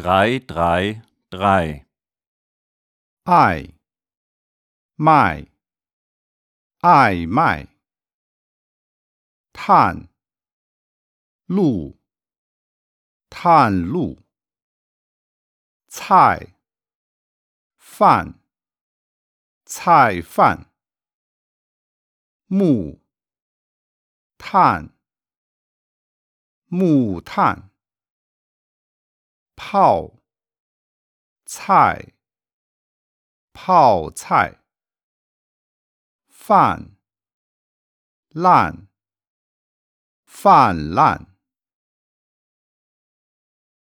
333 爱卖爱卖探路探路菜饭菜饭木炭木炭泡菜泡菜泛滥泛滥